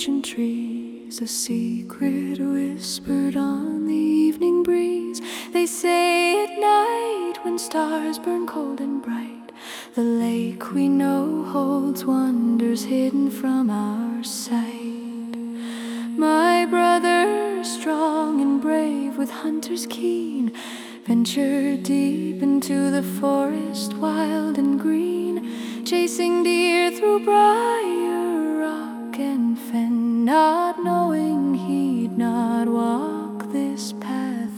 ancient trees, a secret whispered on the evening breeze. They say at night when stars burn cold and bright, the lake we know holds wonders hidden from our sight. My brother, strong and brave with hunters keen, ventured deep into the forest wild and green, chasing deer through briar, rock and fen, not knowing he'd not walk this path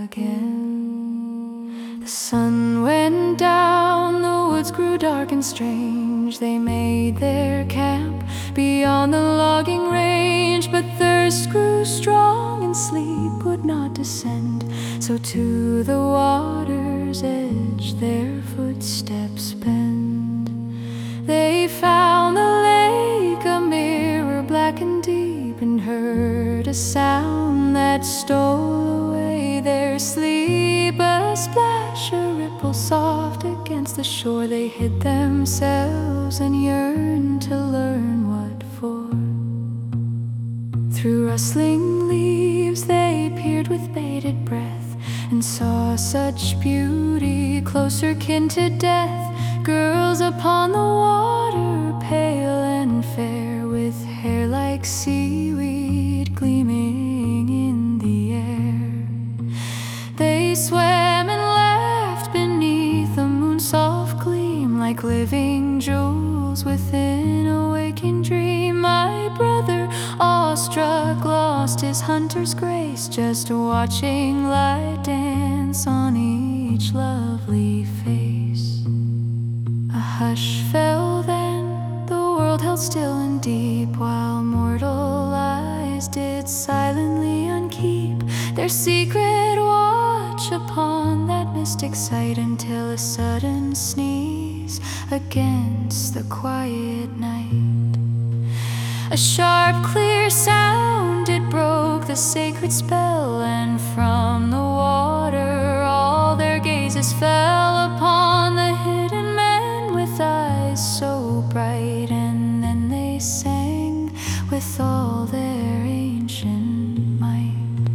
again. The sun went down, the woods grew dark and strange. They made their camp beyond the logging range, but thirst grew strong and sleep would not descend. So to the water's edge their footsteps bend. They found the lake, a mirror black and deep, and heard a sound that stole away their sleep. A splash, a ripple soft against the shore. They hid themselves and yearned to learn what for. Through rustling leaves they peered with bated breath, and saw such beauty, closer kin to death. Girls upon the water, pale and fair, with hair like seaweed gleaming in the air. They swam and laughed beneath the moon's soft gleam, like living jewels within a waking dream. My brother, awestruck, lost his hunter's grace, just watching light dance on each lovely face. A hush fell then, the world held still and deep, while mortal eyes did silently unkeep their secret watch upon that mystic sight, until a sudden sneeze against the quiet night. A sharp, clear sound, it broke the sacred spell, and from the water all their gazes fell upon the hidden men with eyes so bright. And then they sang with all their ancient might.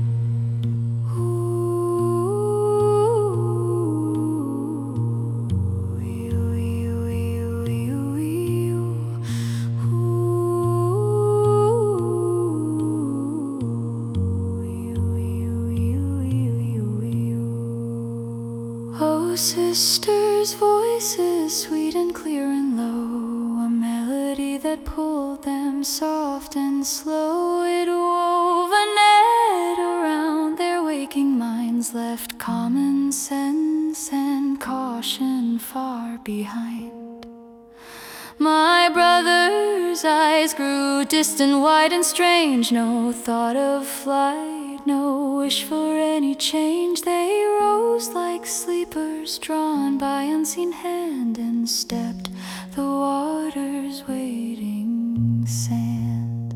Oh, sisters' voices, sweet and clear and low, a melody that pulled them soft and slow. It wove a net around their waking minds, left common sense and caution far behind. My brother's eyes grew distant, wide and strange. No thought of flight, no wish for any change. They rose like sleepers drawn by unseen hand, and stepped the water's waiting sand.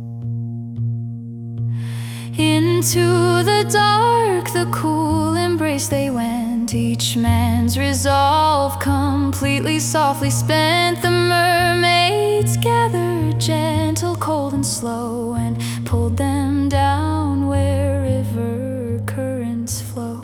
Into the dark, the cool embrace they went, each man's resolve completely softly spent. The mermaids gathered, gentle, cold and slow, and pulled them down where river currents flow.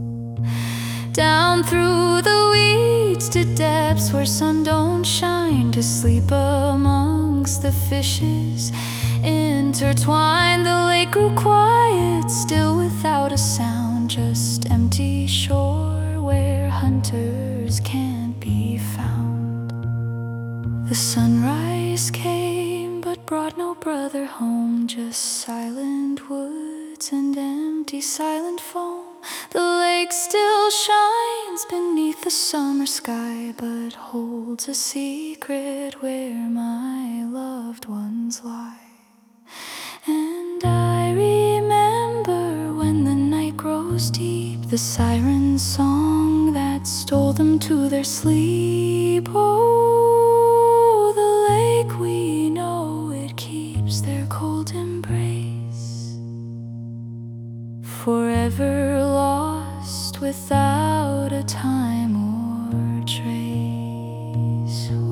Down through the weeds to depths where sun don't shine, to sleep amongst the fishes intertwined. The lake grew quiet, still without a sound, just empty shore where hunters can't be found. The sunrise came, but brought no brother home, just silent woods and empty silent foam. The lake still shines beneath the summer sky, but holds a secret where my loved ones lie. And I remember when the night grows deep, the siren song that stole them to their sleep. Oh, the lake we know, it keeps their cold embrace, forever lost without a time or trace.